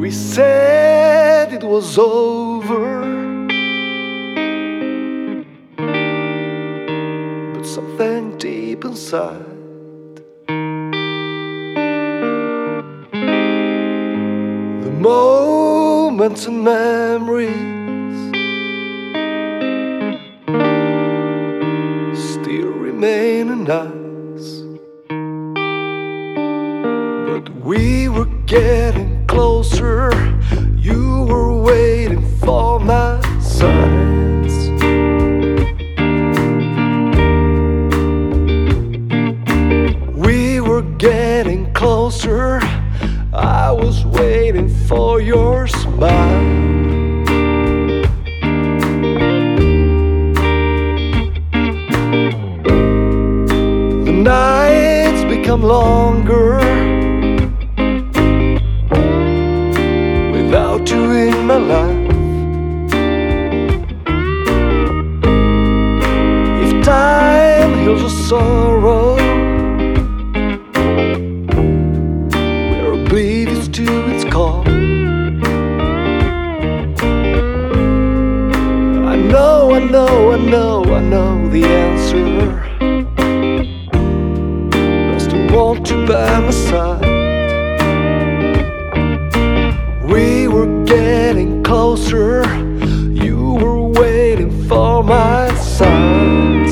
We said it was over, but something deep inside the moments and memories still remain in us. But we were getting closer. You were waiting for my signs. We were getting closer. I was waiting for your smile. The nights become longer without you in my life. If time heals a sorrow, we're oblivious to its call. I know the answer. I still want you by my side. We were getting closer. You were waiting for my signs.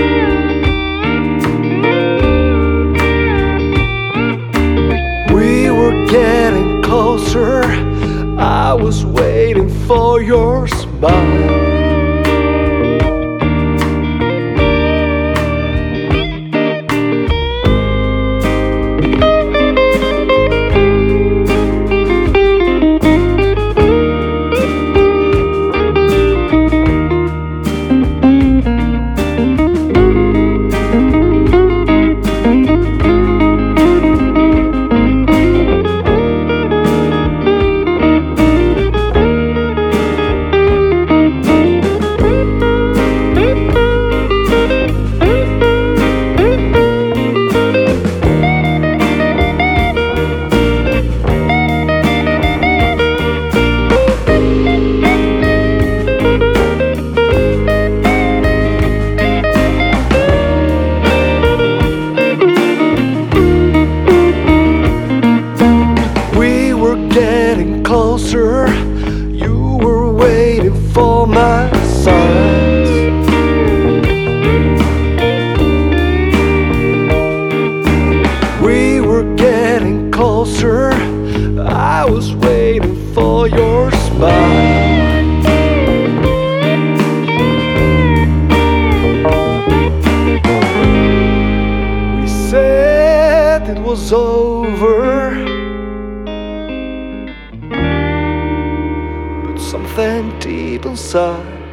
We were getting closer. I was waiting for your smile. Getting closer, you were waiting for my signs. We were getting closer, I was waiting for your smile. We said it was over, something deep inside